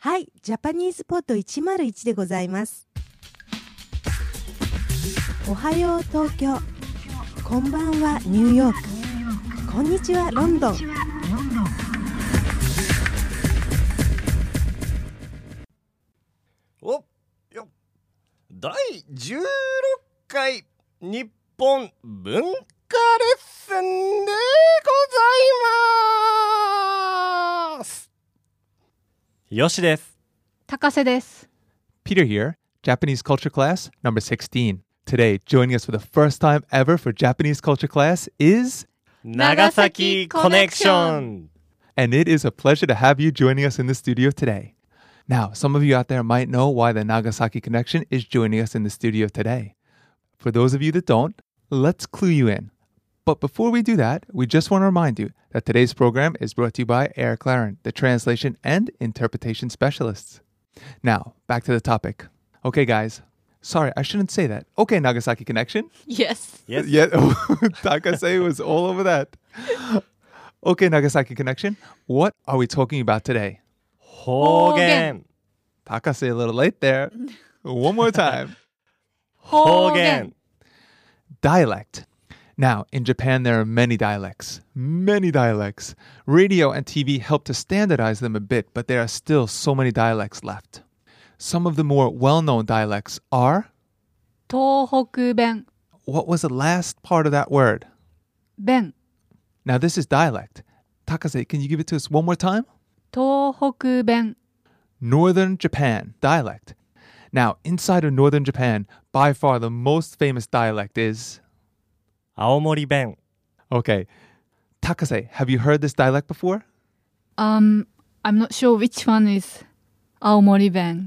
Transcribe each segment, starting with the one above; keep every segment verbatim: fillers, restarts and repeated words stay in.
はい、ジャパニーズポッドいちまるいちでございます。おはよう東京、こんばんはニューヨーク、こんにちはロンドン。 およだいじゅうろっかい日本文化レッスンでございます。よしです。 高瀬です。 Peter here, Japanese culture class number sixteen. Today, joining us for the first time ever for Japanese culture class is Nagasaki Connection. And it is a pleasure to have you joining us in the studio today. Now, some of you out there might know why the Nagasaki Connection is joining us in the studio today. For those of you that don't, let's clue you in. But before we do that, we just want to remind you that today's program is brought to you by Air Claren, the translation and interpretation specialists. Now, back to the topic. Okay, guys. Sorry, I shouldn't say that. Okay, Nagasaki Connection. Yes. Yes. Yeah, Takase was all over that. Okay, Nagasaki Connection. What are we talking about today? 方言。 Takase a little late there. One more time. 方言。 Dialect. Now, in Japan, there are many dialects. Many dialects. Radio and T V help to standardize them a bit, but there are still so many dialects left. Some of the more well-known dialects are... 東北弁。 What was the last part of that word? 弁。 Now, this is dialect. Takase, can you give it to us one more time? 東北弁。 Northern Japan dialect. Now, inside of Northern Japan, by far the most famous dialect is... 青森弁。 Okay. Takase, have you heard this dialect before? Um, I'm not sure which one is 青森弁.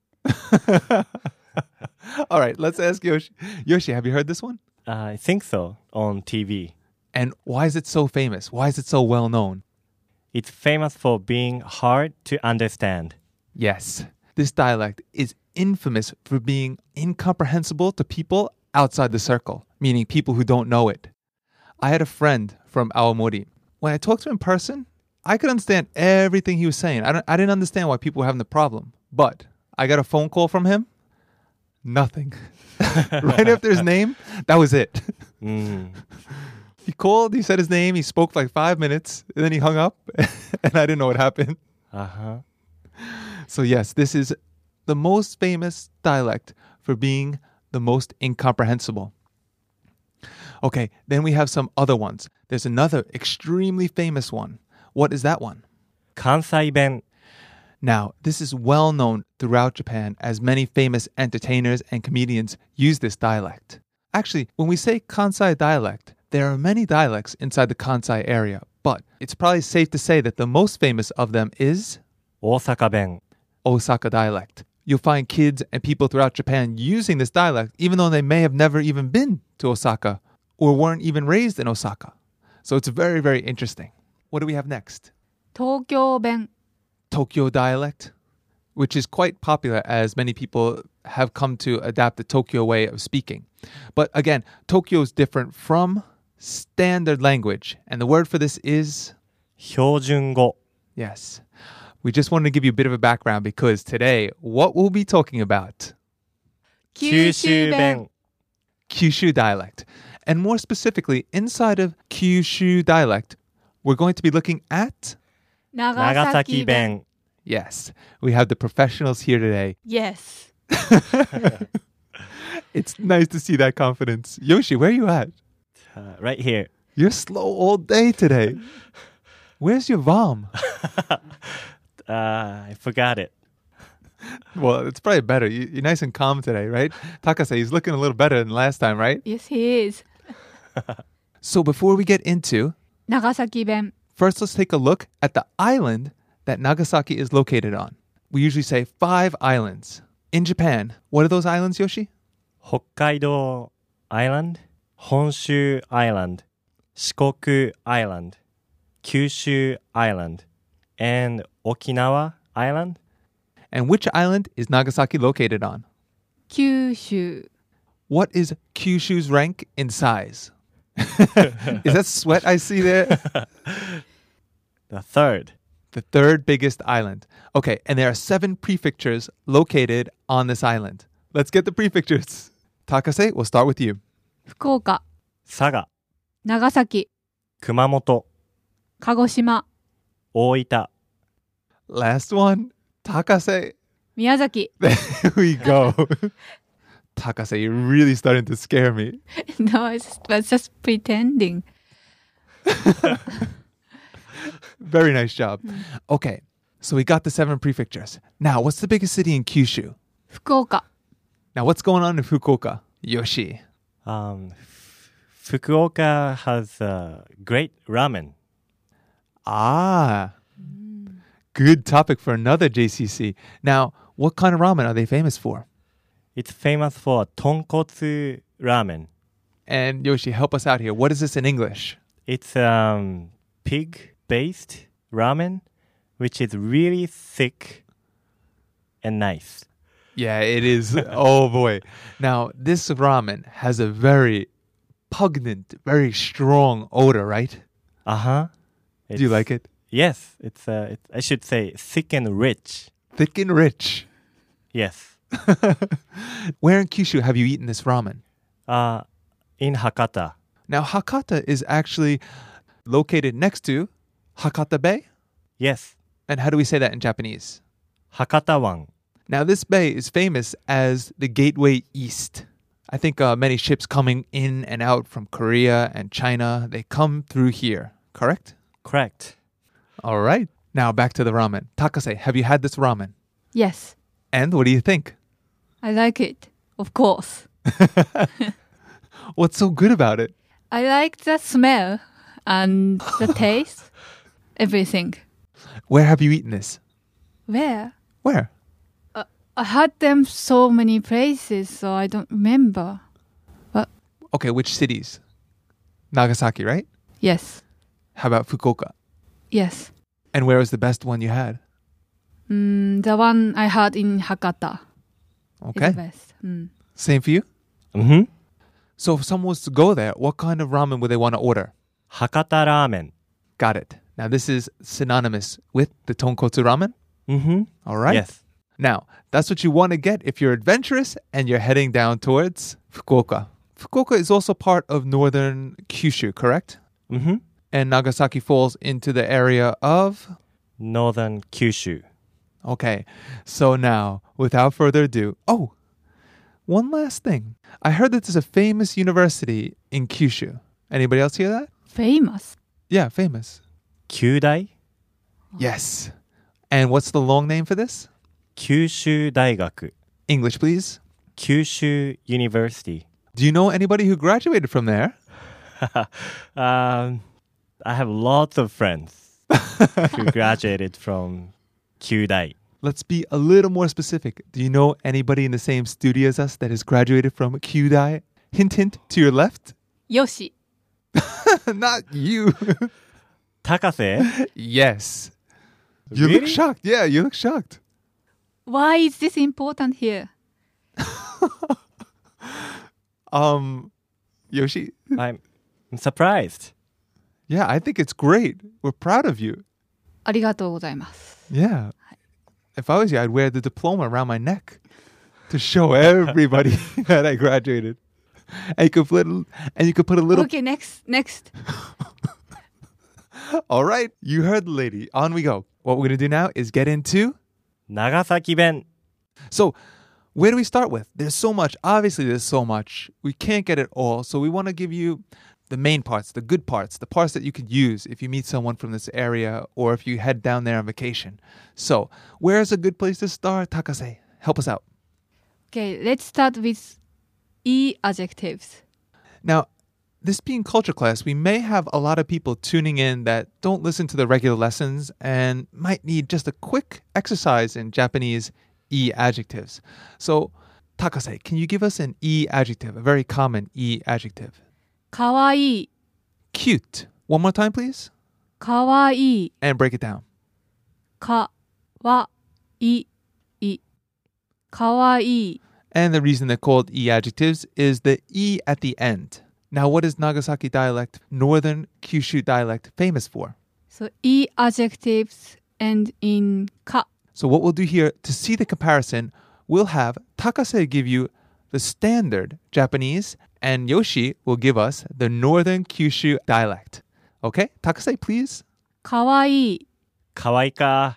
All right, let's ask Yoshi. Yoshi, have you heard this one? Uh, I think so, on T V. And why is it so famous? Why is it so well known? It's famous for being hard to understand. Yes, this dialect is infamous for being incomprehensible to people outside the circle, meaning people who don't know it. I had a friend from Aomori. When I talked to him in person, I could understand everything he was saying. I, don't, I didn't understand why people were having the problem. But I got a phone call from him. Nothing. Right after his name, that was it. Mm. He called, he said his name, he spoke for like five minutes, and then he hung up, and I didn't know what happened. Uh-huh. So yes, this is the most famous dialect for being the most incomprehensible. Okay, then we have some other ones. There's another extremely famous one. What is that one? 関西弁。 Now, this is well known throughout Japan as many famous entertainers and comedians use this dialect. Actually, when we say Kansai dialect, there are many dialects inside the Kansai area, but it's probably safe to say that the most famous of them is 大阪弁。 Osaka dialect. You'll find kids and people throughout Japan using this dialect, even though they may have never even been to Osaka or weren't even raised in Osaka. So it's very, very interesting. What do we have next? 東京弁。 Tokyo dialect, which is quite popular as many people have come to adapt the Tokyo way of speaking. But again, Tokyo is different from standard language. And the word for this is... 標準語。 Yes. We just wanted to give you a bit of a background because today, what we'll be talking about? 九州弁。 Kyushu dialect. And more specifically, inside of Kyushu dialect, we're going to be looking at... 長崎弁。 Yes, we have the professionals here today. Yes. It's nice to see that confidence. Yoshi, where are you at? Uh, right here. You're slow all day today. Where's your vom? Uh, I forgot it. Well, it's probably better. You, you're nice and calm today, right? Takase, he's looking a little better than last time, right? Yes, he is. So before we get into... 長崎弁。 First, let's take a look at the island that Nagasaki is located on. We usually say five islands. In Japan, what are those islands, Yoshi? 北海道 Island, 本州 Island, 四国 Island, 九州 Island, and Okinawa Island. And which island is Nagasaki located on? 九州。 What is Kyushu's rank in size? Is that sweat I see there? The third. The third biggest island. Okay, and there are seven prefectures located on this island. Let's get the prefectures. Takase, we'll start with you. 福岡、 佐賀、 長崎、 熊本、 鹿児島、 大分、 Last one. Takase. 宮崎。 There we go. Takase, you're really starting to scare me. No, I just, was just pretending. Very nice job. Okay, so we got the seven prefectures. Now, what's the biggest city in Kyushu? 福岡、 Now, what's going on in Fukuoka? Yoshi. Um, F- Fukuoka has uh, great ramen. Ah, good topic for another J C C. Now, what kind of ramen are they famous for? It's famous for tonkotsu ramen. And Yoshi, help us out here. What is this in English? It's um pig-based ramen, which is really thick and nice. Yeah, it is. Oh boy. Now, this ramen has a very pungent, very strong odor, right? Uh-huh. Do you like it? Yes, it's uh, it's, I should say thick and rich. Thick and rich. Yes. Where in Kyushu have you eaten this ramen? Uh, in Hakata. Now, Hakata is actually located next to Hakata Bay. Yes. And how do we say that in Japanese? Hakata-wan. Now, this bay is famous as the Gateway East. I think uh, many ships coming in and out from Korea and China, they come through here, correct? Correct. All right. Now, back to the ramen. Takase, have you had this ramen? Yes, And what do you think? I like it. Of course. What's so good about it? I like the smell and the taste. Everything. Where have you eaten this? Where? Where? I had them so many places, so I don't remember. Okay, which cities? Nagasaki, right? Yes. How about Fukuoka? Yes. And where was the best one you had? Mm, the one I had in Hakata is Okay. the best. Mm. Same for you? Mm-hmm. So if someone was to go there, what kind of ramen would they want to order? Hakata ramen. Got it. Now, this is synonymous with the tonkotsu ramen. Mm-hmm. All right? Yes. Now, that's what you want to get if you're adventurous and you're heading down towards Fukuoka. Fukuoka is also part of northern Kyushu, correct? Mm-hmm. And Nagasaki falls into the area of... Northern Kyushu. Okay, so now, without further ado... Oh, one last thing. I heard that there's a famous university in Kyushu. Anybody else hear that? Famous. Yeah, famous. Kyudai? Yes. And what's the long name for this? Kyushu Daigaku. English, please. Kyushu University. Do you know anybody who graduated from there? um, I have lots of friends who graduated from Kyudai. Let's be a little more specific. Do you know anybody in the same studio as us that has graduated from Kyudai? Hint, hint, to your left. Yoshi. Not you. Takase? Yes. You look Really? shocked. Yeah, you look shocked. Why is this important here? Um, Yoshi, I'm surprised. yeah, I think it's great. We're proud of you. ありがとうございます。 Yeah. If I was you, I'd wear the diploma around my neck to show everybody that I graduated. And you could put, and you could put a little... Okay, next, next. All right, you heard the lady. On we go. What we're going to do now is get into... Nagasaki Ben. So, where do we start with? There's so much. Obviously, there's so much. We can't get it all. So we want to give you the main parts, the good parts, the parts that you could use if you meet someone from this area or if you head down there on vacation. So, where's a good place to start? Takase, help us out. Okay, let's start with E adjectives. Now, this being culture class, we may have a lot of people tuning in that don't listen to the regular lessons and might need just a quick exercise in Japanese E adjectives. So, Takase, can you give us an E adjective, a very common E adjective? かわいい、 Cute. One more time, please. かわいい、 And break it down. かわいい、かわいい。 And the reason they're called E adjectives is the E at the end. Now, what is Nagasaki dialect, Northern Kyushu dialect, famous for? So E adjectives end in ka. So what we'll do here, to see the comparison, we'll have Takase give you the standard Japanese, and Yoshi will give us the Northern Kyushu dialect. Okay? Takase, please. かわいい。 かわいいか。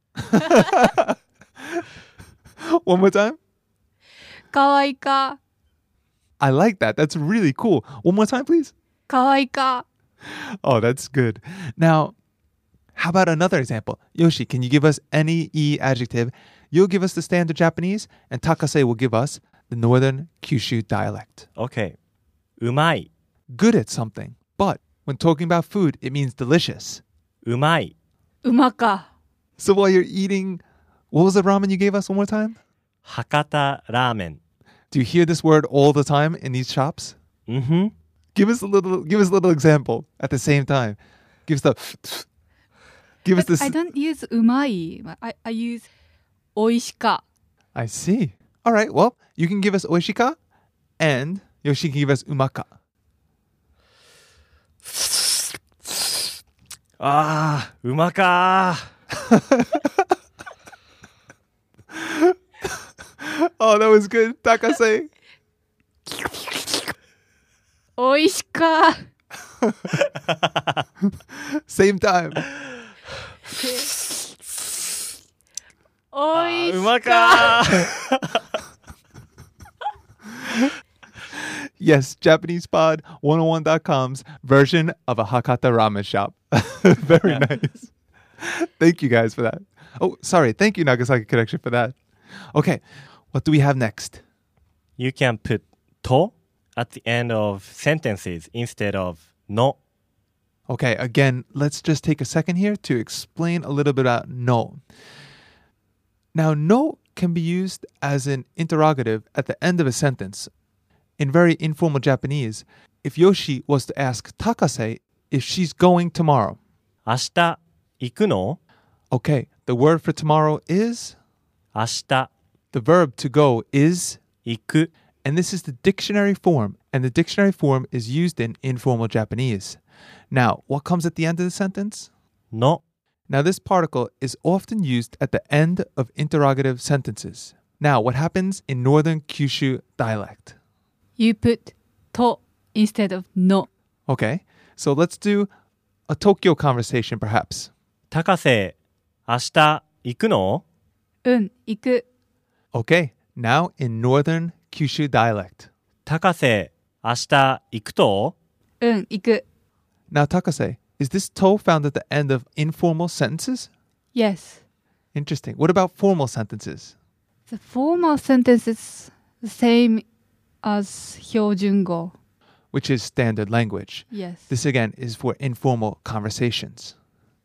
One more time. かわいいか。 I like that. That's really cool. One more time, please. かわいいか。 Oh, that's good. Now, how about another example? Yoshi, can you give us any E adjective? You'll give us the standard Japanese, and Takase will give us the Northern Kyushu dialect. OK。うまい。 Good at something. But when talking about food, it means delicious. うまい。 うまか。 So while you're eating, what was the ramen you gave us one more time? 博多ラーメン。 Do you hear this word all the time in these shops? うんふん。 Give us a little, give us a little example at the same time. Give us the, give us But this. I don't use うまい。I, I use おいしか。 I see. All right. Well, you can give us oishika, and Yoshi can give us umaka. あー、うまかー。 Oh, that was good. Takase. おいしか。 Same time. おいしか。 うまかー。 Yes, Japanese Pod one oh one dot com's version of a Hakata ramen shop. Very nice. Thank you guys for that. Oh, sorry. Thank you, Nagasaki Connection, for that. Okay, what do we have next? You can put と at the end of sentences instead of の。 Okay, again, let's just take a second here to explain a little bit about no. Now, no can be used as an interrogative at the end of a sentence. In very informal Japanese, if Yoshi was to ask Takase if she's going tomorrow. 明日行くの？ Okay, the word for tomorrow is? 明日 The verb to go is? 行く。 And this is the dictionary form, and the dictionary form is used in informal Japanese. Now, what comes at the end of the sentence? の。 Now, this particle is often used at the end of interrogative sentences. Now, what happens in Northern Kyushu dialect? You put と instead of の。 Okay, so let's do a Tokyo conversation, perhaps. 高瀬、明日行くの？ うん、行く。 Okay, now in Northern Kyushu dialect. 高瀬、明日行くと？ うん、行く。 Now, Takase, is this to found at the end of informal sentences? Yes. Interesting. What about formal sentences? The formal sentence is the same as 標準語。 Which is standard language. Yes. This again is for informal conversations.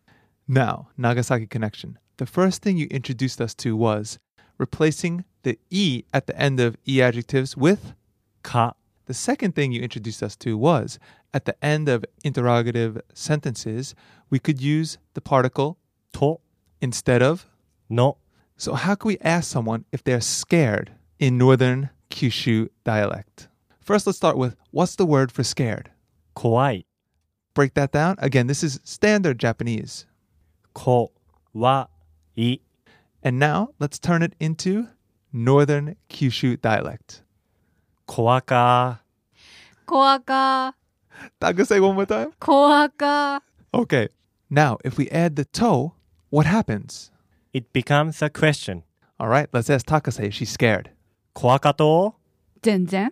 Now, Nagasaki Connection. The first thing you introduced us to was replacing the E at the end of E adjectives with か。 The second thing you introduced us to was at the end of interrogative sentences, we could use the particle と instead of. の。 So how can we ask someone if they're scared in Northern Kyushu dialect? First, let's start with what's the word for scared? 怖い。 Break that down. Again, this is standard Japanese. こわい。 And now let's turn it into Northern Kyushu dialect. 怖か。 怖か。 Takase one more time. 怖か。 Okay. Now, if we add the to, what happens? It becomes a question. All right, let's ask Takase if she's scared. 怖かと？ 全然。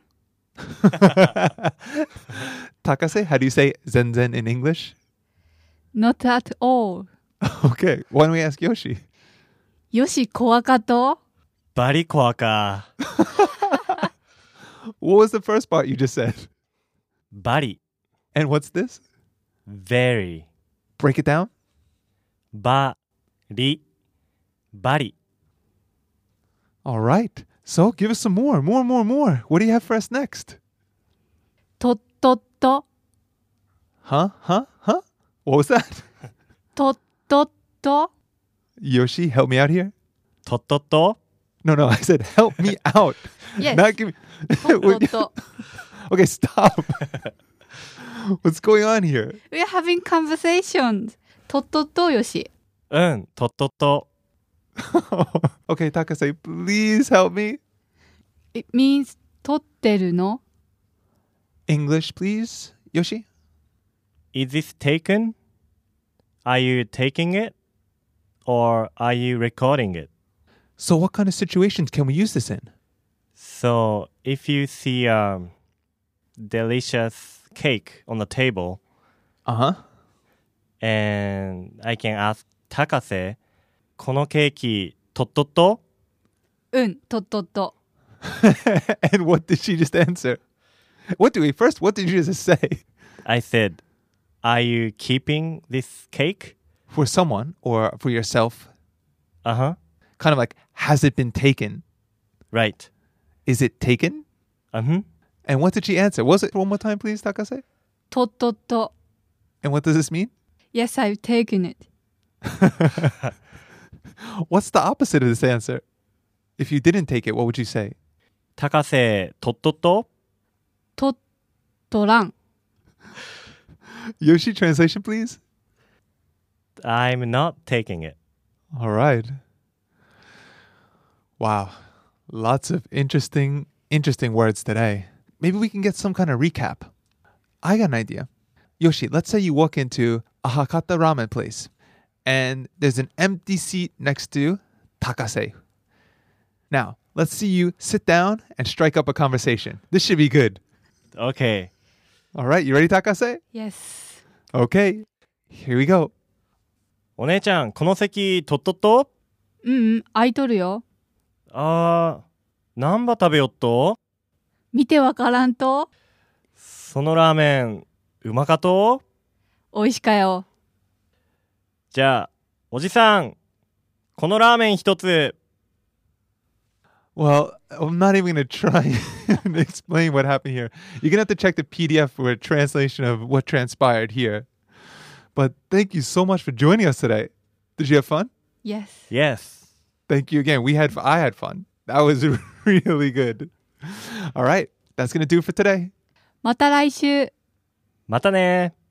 Takase, how do you say zenzen in English? Not at all. Okay, why don't we ask Yoshi? よし、怖かと？ バリ怖か。 What was the first part you just said? バリ。 And what's this? very. Break it down. バリ。バリ。 All right. So give us some more, more, more, more. What do you have for us next? とっとっと。 Huh? Huh? Huh? What was that? とっとっと。 Yoshi, help me out here. とっとっと？ No, no, I said help me out. Yes. Not give me... とっとっと。 Okay, stop. What's going on here? We are having conversations. とっとっとよし。 うん、とっとっと。 Okay, Takase, please help me. It means 取ってるの English, please. Yoshi? Is this taken? Are you taking it? Or are you recording it? So what kind of situations can we use this in? So, if you see a delicious cake on the table, Uh-huh. and I can ask Takase, このケーキ、とっとっと? うん、とっとっと。 And what did she just answer? What do we first? What did you just say? I said, are you keeping this cake? For someone or for yourself? Uh-huh. Kind of like, has it been taken? Right. Is it taken? Uh-huh. And what did she answer? Was it one more time, please, Takase? とっとっと。 And what does this mean? Yes, I've taken it. What's the opposite of this answer? If you didn't take it, what would you say? 高瀬、とっとっと? とっとらん。 Yoshi, translation, please. I'm not taking it. All right. Wow. Lots of interesting, interesting words today. Maybe we can get some kind of recap. I got an idea. Yoshi, let's say you walk into a Hakata ramen place and there's an empty seat next to Takase. Now, let's see you sit down and strike up a conversation. This should be good. Okay. All right, you ready, Takase? Yes. Okay, here we go. お姉ちゃん、この席、とっとっと? うんうん、空いとるよ。 あー、何羽食べよっと? 見てわからんとそのラーメン、うまかと? 美味しかよ。 じゃあ、おじさん、このラーメン一つ。 Well, I'm not even going to try and explain what happened here. You're going to have to check the P D F for a translation of what transpired here. But thank you so much for joining us today. Did you have fun? Yes. Yes. Thank you again. We had I had fun. That was really good. All right. That's going to do it for today. また来週。 またね。